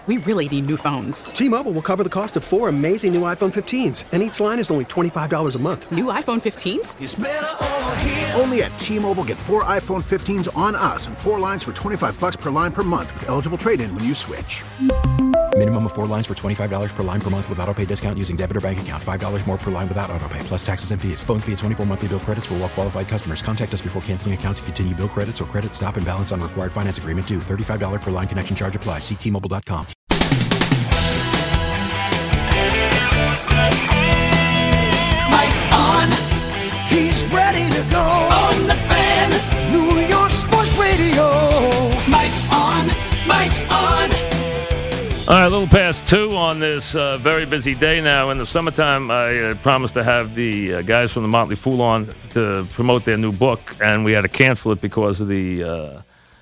We really need new phones. T-Mobile will cover the cost of 4 amazing new iPhone 15s, and each line is only $25 a month. New iPhone 15s? It's better over here. Only at T-Mobile, get 4 iPhone 15s on us and 4 lines for $25 per line per month with eligible trade-in when you switch. Minimum of 4 lines for $25 per line per month with autopay discount using debit or bank account. $5 more per line without autopay, plus taxes and fees. Phone fee at 24 monthly bill credits for well-qualified customers. Contact us before canceling account to continue bill credits or credit stop and balance on required finance agreement due. $35 per line connection charge applies. See T-Mobile.com. Mike's on. He's ready to go. On the Fan. New York Sports Radio. Mike's on. Mike's on. All right, a little past 2 on this very busy day now. In the summertime, I promised to have the guys from the Motley Fool on to promote their new book, and we had to cancel it because of the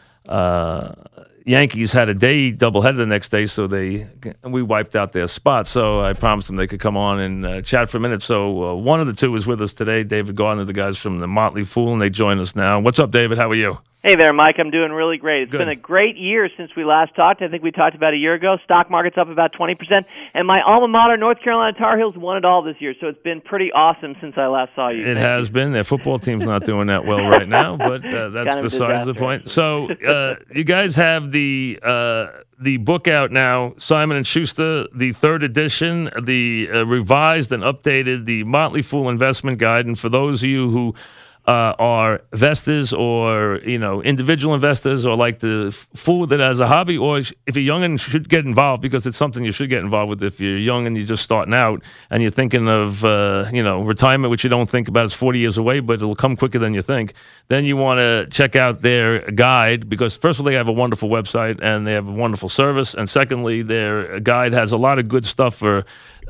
Yankees had a day doubleheader the next day, so we wiped out their spot. So I promised them they could come on and chat for a minute. So one of the two is with us today, David Gardner, the guys from the Motley Fool, and they join us now. What's up, David? How are you? Hey there, Mike. I'm doing really great. It's Good. been a great year since we last talked. I think we talked about a year ago. Stock market's up about 20%, and my alma mater, North Carolina Tar Heels, won it all this year. So it's been pretty awesome since I last saw you. It has been. Their football team's not doing that well right now, but that's Kind of besides the disaster. point. So you guys have the book out now, Simon & Schuster, the 3rd edition, the revised and updated, the Motley Fool Investment Guide. And for those of you who are investors or, individual investors or like to fool with it as a hobby, or if you're young and should get involved because it's something you should get involved with if you're young and you're just starting out and you're thinking of, retirement, which you don't think about is 40 years away, but it'll come quicker than you think. Then you want to check out their guide because, first of all, they have a wonderful website and they have a wonderful service. And secondly, their guide has a lot of good stuff for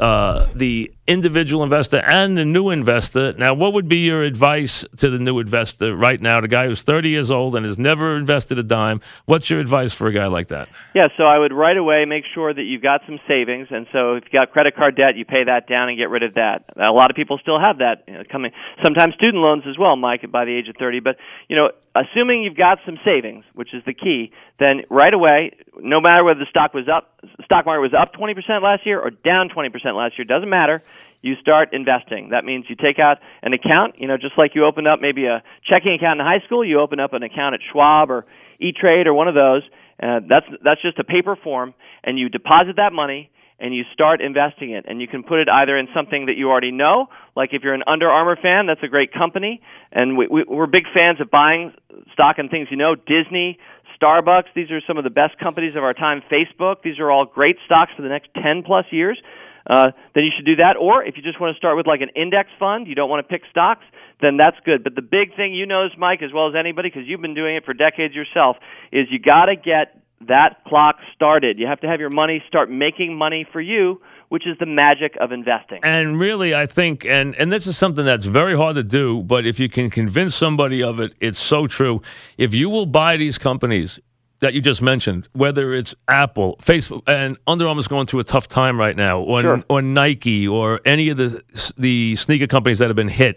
the individual investor and the new investor. Now, what would be your advice to the new investor right now, the guy who's 30 years old and has never invested a dime? What's your advice for a guy like that? Yeah, so I would right away make sure that you've got some savings. And so if you've got credit card debt, you pay that down and get rid of that. A lot of people still have that coming. Sometimes student loans as well, Mike, by the age of 30. But, assuming you've got some savings, which is the key, then right away, no matter whether the stock market was up 20% last year or down 20% last year, doesn't matter. You start investing. That means you take out an account, just like you opened up maybe a checking account in high school, you open up an account at Schwab or E-Trade or one of those. That's just a paper form, and you deposit that money and you start investing it. And you can put it either in something that you already know, like if you're an Under Armour fan, that's a great company. And we're big fans of buying stock in things Disney, Starbucks, these are some of the best companies of our time. Facebook, these are all great stocks for the next 10-plus years. Then you should do that. Or if you just want to start with like an index fund, you don't want to pick stocks, then that's good. But the big thing Mike, as well as anybody, because you've been doing it for decades yourself, is you got to get that clock started. You have to have your money start making money for you, which is the magic of investing. And really, I think, and this is something that's very hard to do, but if you can convince somebody of it, it's so true. If you will buy these companies that you just mentioned, whether it's Apple, Facebook, and Under Armour's going through a tough time right now, or Nike, or any of the sneaker companies that have been hit,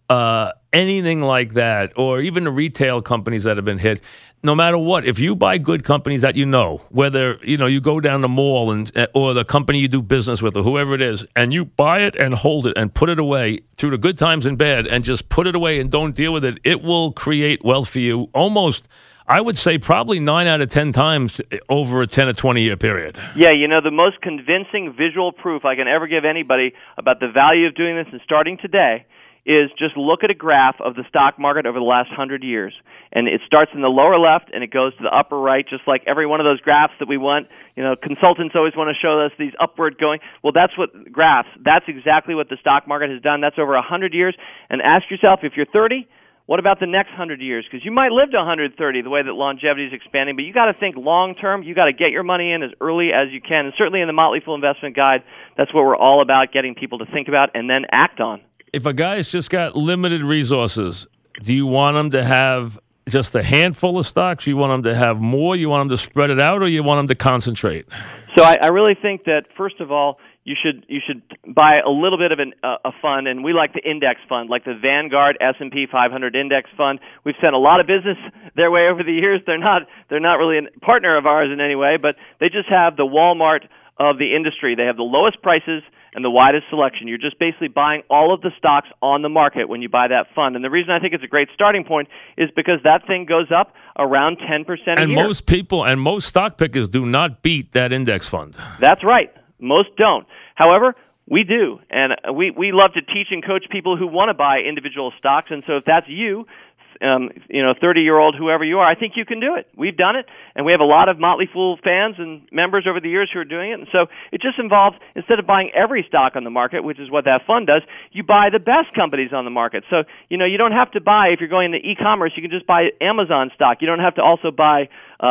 anything like that, or even the retail companies that have been hit, no matter what, if you buy good companies that whether you go down the mall or the company you do business with or whoever it is, and you buy it and hold it and put it away through the good times and bad and just put it away and don't deal with it, it will create wealth for you almost, I would say, probably 9 out of 10 times over a 10 or 20-year period. Yeah, the most convincing visual proof I can ever give anybody about the value of doing this and starting today is just look at a graph of the stock market over the last 100 years. And it starts in the lower left and it goes to the upper right, just like every one of those graphs that we want. Consultants always want to show us these upward going. Well, that's exactly what the stock market has done. That's over 100 years. And ask yourself, if you're 30, what about the next 100 years? Because you might live to 130 the way that longevity is expanding, but you got to think long term. You got to get your money in as early as you can. And certainly in the Motley Fool Investment Guide, that's what we're all about, getting people to think about and then act on. If a guy's just got limited resources, do you want him to have just a handful of stocks? You want him to have more? You want him to spread it out, or you want him to concentrate? So I really think that, first of all, you should buy a little bit of a fund, and we like the index fund, like the Vanguard S&P 500 index fund. We've sent a lot of business their way over the years. They're not really a partner of ours in any way, but they just have the Walmart of the industry. They have the lowest prices and the widest selection. You're just basically buying all of the stocks on the market when you buy that fund. And the reason I think it's a great starting point is because that thing goes up around 10% a year. And most people and most stock pickers do not beat that index fund. That's right. Most don't. However, we do. And we love to teach and coach people who want to buy individual stocks. And so if that's you, 30-year-old, whoever you are, I think you can do it. We've done it, and we have a lot of Motley Fool fans and members over the years who are doing it. And so it just involves, instead of buying every stock on the market, which is what that fund does, you buy the best companies on the market. So, you don't have to buy, if you're going into e-commerce, you can just buy Amazon stock. You don't have to also buy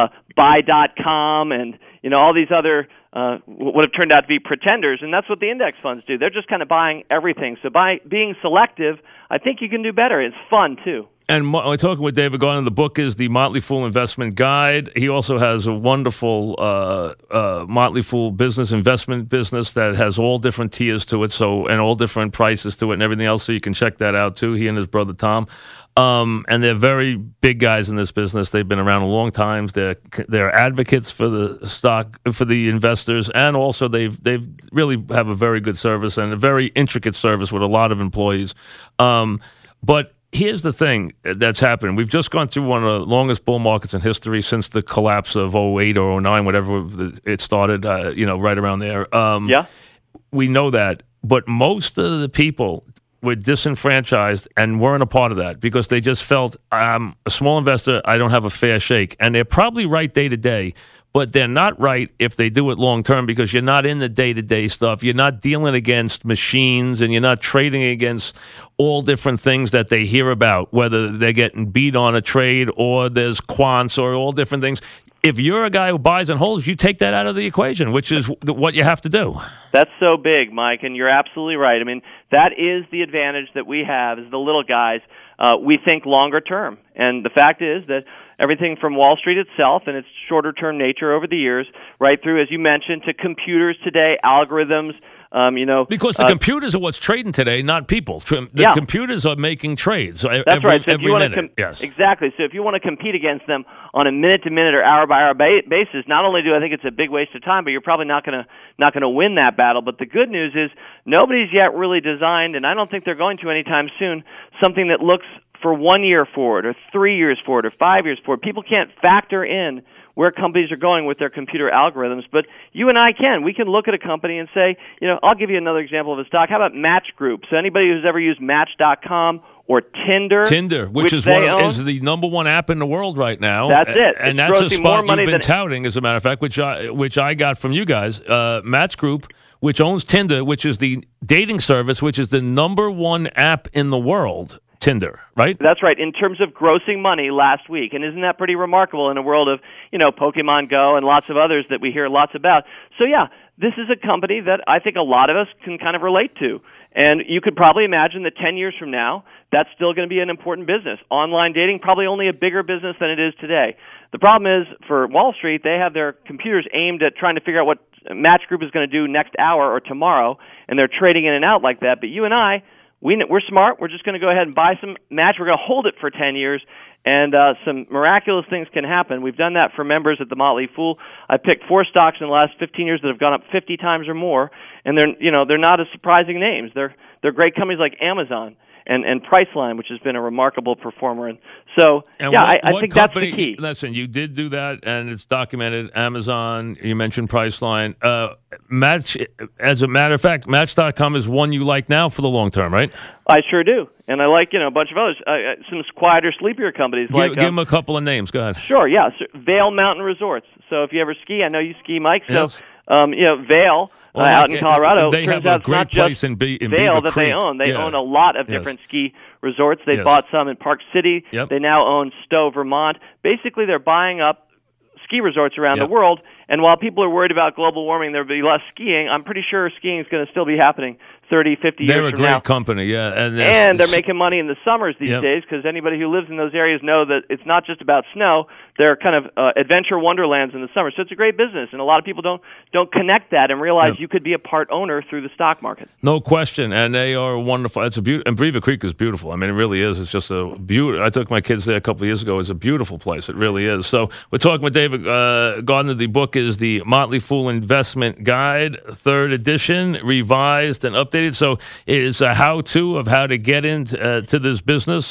Buy.com and, all these other what have turned out to be pretenders, and that's what the index funds do. They're just kind of buying everything. So by being selective, I think you can do better. It's fun, too. And we're talking with David Gardner. The book is The Motley Fool Investment Guide. He also has a wonderful Motley Fool investment business that has all different tiers to it, and all different prices to it and everything else, so you can check that out, too, he and his brother Tom. And they're very big guys in this business. They've been around a long time. They're advocates for the stock, for the investors, and also they've really have a very good service and a very intricate service with a lot of employees. But here's the thing that's happened. We've just gone through one of the longest bull markets in history since the collapse of 08 or 09, whatever it started, right around there. We know that. But most of the people were disenfranchised and weren't a part of that because they just felt, I'm a small investor, I don't have a fair shake. And they're probably right day to day, but they're not right if they do it long term because you're not in the day-to-day stuff. You're not dealing against machines and you're not trading against all different things that they hear about, whether they're getting beat on a trade or there's quants or all different things. If you're a guy who buys and holds, you take that out of the equation, which is what you have to do. That's so big, Mike, and you're absolutely right. I mean, that is the advantage that we have as the little guys. We think longer term. And the fact is that everything from Wall Street itself and its shorter-term nature over the years, right through, as you mentioned, to computers today, algorithms, because the computers are what's trading today, not people. The computers are making trades. That's right. So every minute. Yes. Exactly. So if you want to compete against them on a minute-to-minute or hour-by-hour basis, not only do I think it's a big waste of time, but you're probably not going to win that battle. But the good news is nobody's yet really designed, and I don't think they're going to anytime soon, something that looks for 1 year forward or 3 years forward or 5 years forward. People can't factor in where companies are going with their computer algorithms, but you and I can. We can look at a company and say, I'll give you another example of a stock. How about Match Group? So anybody who's ever used Match.com or Tinder, which is the number one app in the world right now. That's it. And that's a spot you've been touting, as a matter of fact, which I got from you guys. Match Group, which owns Tinder, which is the dating service, which is the number one app in the world. Tinder, right? That's right, in terms of grossing money last week. And isn't that pretty remarkable in a world of, Pokemon Go and lots of others that we hear lots about? So, this is a company that I think a lot of us can kind of relate to. And you could probably imagine that 10 years from now, that's still going to be an important business. Online dating, probably only a bigger business than it is today. The problem is, for Wall Street, they have their computers aimed at trying to figure out what Match Group is going to do next hour or tomorrow, and they're trading in and out like that. But you and I, we're smart. We're just going to go ahead and buy some Match. We're going to hold it for 10 years, and some miraculous things can happen. We've done that for members at the Motley Fool. I picked 4 stocks in the last 15 years that have gone up 50 times or more, and they're not as surprising names. They're great companies like Amazon and Priceline, which has been a remarkable performer. And so, I think that's the key. Listen, you did do that, and it's documented. Amazon, you mentioned Priceline. Match, as a matter of fact, Match.com is one you like now for the long term, right? I sure do. And I like, a bunch of others. Some quieter, sleeper companies. Give them a couple of names. Go ahead. Sure, yeah. So, Vail Mountain Resorts. So if you ever ski, I know you ski, Mike. So, yes. Vail, out in Colorado. They have a great place in Vail that they own. They own a lot of different ski resorts. They bought some in Park City. Yep. They now own Stowe, Vermont. Basically, they're buying up ski resorts around the world, And while people are worried about global warming, there'll be less skiing. I'm pretty sure skiing is going to still be happening 30, 50 They're years a from great now. company, yeah. And they're making money in the summers these Yep. days, because anybody who lives in those areas know that it's not just about snow. They're kind of adventure wonderlands in the summer. So it's a great business, and a lot of people don't connect that and realize Yep. you could be a part owner through the stock market. No question, and they are wonderful. It's a beautiful, and Beaver Creek is beautiful. I mean, it really is. It's just a beautiful. I took my kids there a couple of years ago. It's a beautiful place. It really is. So we're talking with David Gardner. The book is the Motley Fool Investment Guide, 3rd edition, revised and updated. So it is a how-to of how to get into to this business,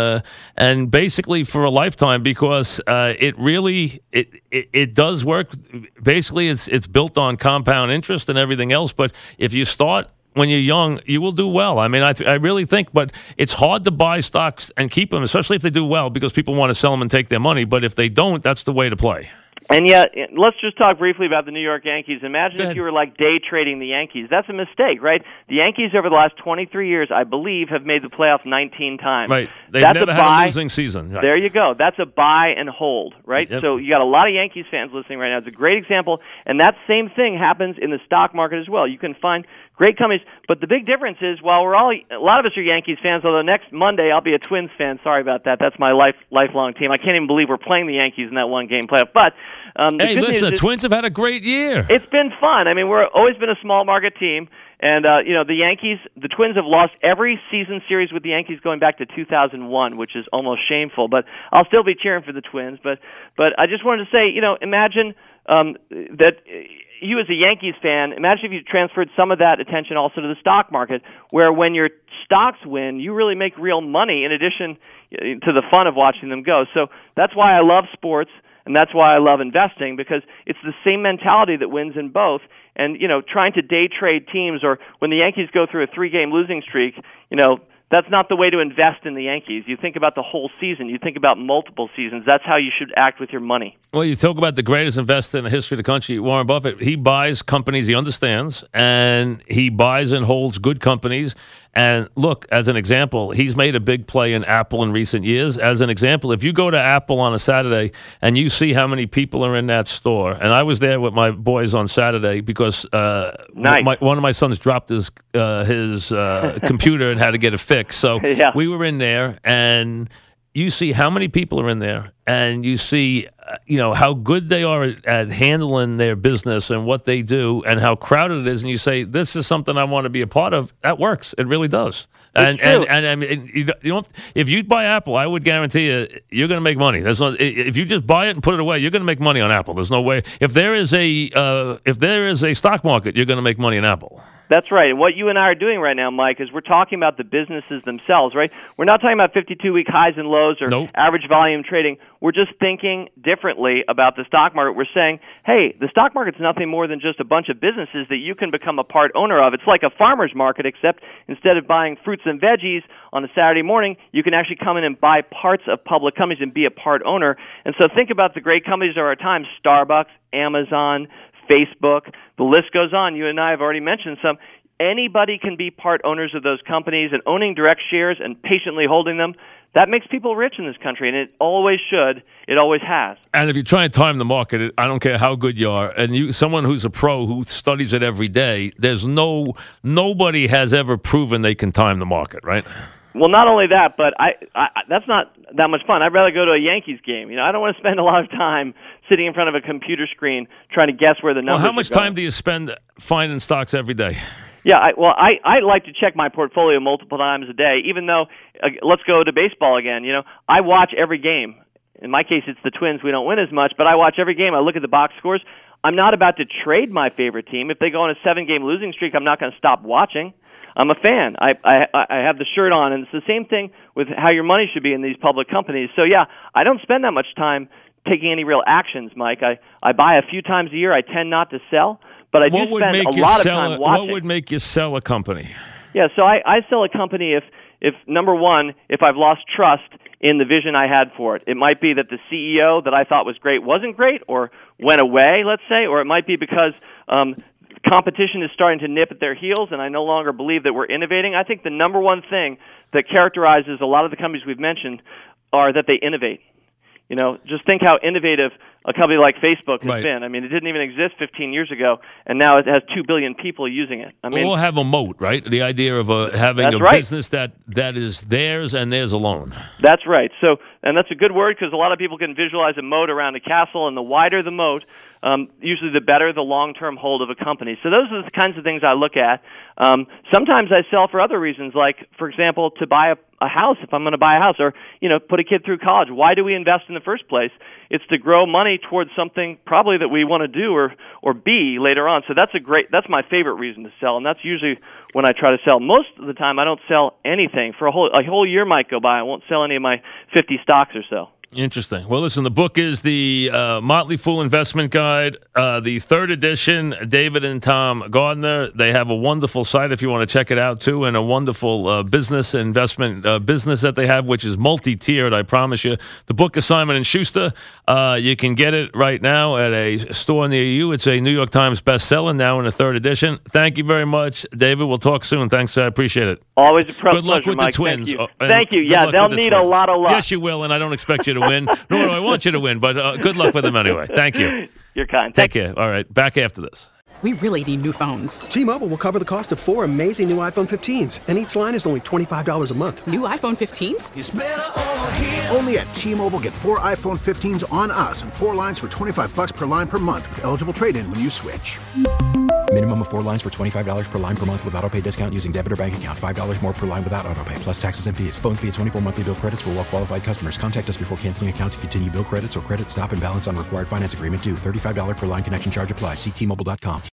and basically for a lifetime, because it really it does work. Basically, it's built on compound interest and everything else. But if you start when you're young, you will do well. I mean, I really think, but it's hard to buy stocks and keep them, especially if they do well, because people want to sell them and take their money. But if they don't, that's the way to play. And yet, let's just talk briefly about the New York Yankees. Imagine if you were like day trading the Yankees. That's a mistake, right? The Yankees over the last 23 years, I believe, have made the playoffs 19 times. Right. They've That's never had a losing season. Right. There you go. That's a buy and hold, right? Yep. So you got a lot of Yankees fans listening right now. It's a great example. And that same thing happens in the stock market as well. You can find great companies, but the big difference is, while a lot of us are Yankees fans, although next Monday I'll be a Twins fan. Sorry about that. That's my lifelong team. I can't even believe we're playing the Yankees in that one-game playoff. But hey, listen, the Twins have had a great year. It's been fun. I mean, we're always been a small market team, and the Yankees, the Twins have lost every season series with the Yankees going back to 2001, which is almost shameful. But I'll still be cheering for the Twins. But I just wanted to say, imagine that. You as a Yankees fan, imagine if you transferred some of that attention also to the stock market, where when your stocks win, you really make real money in addition to the fun of watching them go. So that's why I love sports, and that's why I love investing, because it's the same mentality that wins in both. And, trying to day trade teams, or when the Yankees go through a 3-game losing streak, that's not the way to invest in the Yankees. You think about the whole season. You think about multiple seasons. That's how you should act with your money. Well, you talk about the greatest investor in the history of the country, Warren Buffett. He buys companies he understands, and he buys and holds good companies. And look, as an example, he's made a big play in Apple in recent years. As an example, if you go to Apple on a Saturday and you see how many people are in that store, and I was there with my boys on Saturday because nice. one of my sons dropped his computer and had to get it fixed. So yeah. We were in there, and you see how many people are in there, and you see how good they are at handling their business and what they do, and how crowded it is, and you say, this is something I want to be a part of. That works. It really does. And I mean, if you buy Apple, I would guarantee you're going to make money. If you just buy it and put it away, you're going to make money on Apple. There's no way. If there is a stock market, you're going to make money in Apple. That's right. And what you and I are doing right now, Mike, is we're talking about the businesses themselves, right? We're not talking about 52-week highs and lows or Nope. average volume trading. We're just thinking differently about the stock market. We're saying, hey, the stock market's nothing more than just a bunch of businesses that you can become a part owner of. It's like a farmer's market, except instead of buying fruits and veggies on a Saturday morning, you can actually come in and buy parts of public companies and be a part owner. And so think about the great companies of our time: Starbucks, Amazon, Facebook, the list goes on. You and I have already mentioned some. Anybody can be part owners of those companies, and owning direct shares and patiently holding them, that makes people rich in this country, and it always should. It always has. And if you try and time the market, I don't care how good you are, and someone who's a pro who studies it every day, nobody has ever proven they can time the market, right? Well, not only that, but I that's not that much fun. I'd rather go to a Yankees game. I don't want to spend a lot of time sitting in front of a computer screen trying to guess where the numbers are Well, how much going. time do you spend finding stocks every day? Yeah, I like to check my portfolio multiple times a day, even though, let's go to baseball again. I watch every game. In my case, it's the Twins. We don't win as much, but I watch every game. I look at the box scores. I'm not about to trade my favorite team. If they go on a 7-game losing streak, I'm not going to stop watching. I'm a fan. I have the shirt on, and it's the same thing with how your money should be in these public companies. So, yeah, I don't spend that much time taking any real actions, Mike. I buy a few times a year. I tend not to sell, but I do spend a lot of time watching. What would make you sell a company? Yeah, so I sell a company if number one, if I've lost trust in the vision I had for it. It might be that the CEO that I thought was great wasn't great or went away, let's say, or it might be because competition is starting to nip at their heels and I no longer believe that we're innovating. I think the number one thing that characterizes a lot of the companies we've mentioned are that they innovate. Just think how innovative a company like Facebook has Right. been. I mean, it didn't even exist 15 years ago, and now it has 2 billion people using it. I mean, we'll have a moat, right? The idea of having That's a right. business that is theirs and theirs alone. That's right. So, and that's a good word because a lot of people can visualize a moat around a castle, and the wider the moat, usually the better the long-term hold of a company. So those are the kinds of things I look at. Sometimes I sell for other reasons, like, for example, to buy a house, if I'm going to buy a house, or, put a kid through college. Why do we invest in the first place? It's to grow money towards something probably that we want to do or be later on. So that's my favorite reason to sell, and that's usually when I try to sell. Most of the time I don't sell anything. For a whole year might go by, I won't sell any of my 50 stocks or so. Interesting. Well, listen, the book is the Motley Fool Investment Guide, the third edition, David and Tom Gardner. They have a wonderful site if you want to check it out, too, and a wonderful business investment business that they have, which is multi-tiered, I promise you. The book is Simon & Schuster. You can get it right now at a store near you. It's a New York Times bestseller, now in the third edition. Thank you very much, David. We'll talk soon. Thanks. I appreciate it. Always a pleasure, Good luck with Mike. the Twins. Thank you. Good Yeah, luck they'll with the need Twins. a lot of luck. Yes, you will, and I don't expect you to win, nor do I want you to win, but good luck with them anyway. Thank you. You're kind. Take care. All right, back after this. We really need new phones. T-Mobile will cover the cost of 4 amazing new iPhone 15s, and each line is only $25 a month. New iPhone 15s? It's better over here. Only at T-Mobile, get 4 iPhone 15s on us and 4 lines for $25 per line per month with eligible trade-in when you switch. Minimum of 4 lines for $25 per line per month with autopay discount using debit or bank account. $5 more per line without autopay, plus taxes and fees. Phone fee at 24 monthly bill credits for well-qualified customers. Contact us before canceling account to continue bill credits or credit stop and balance on required finance agreement due. $35 per line connection charge applies. See T-Mobile.com.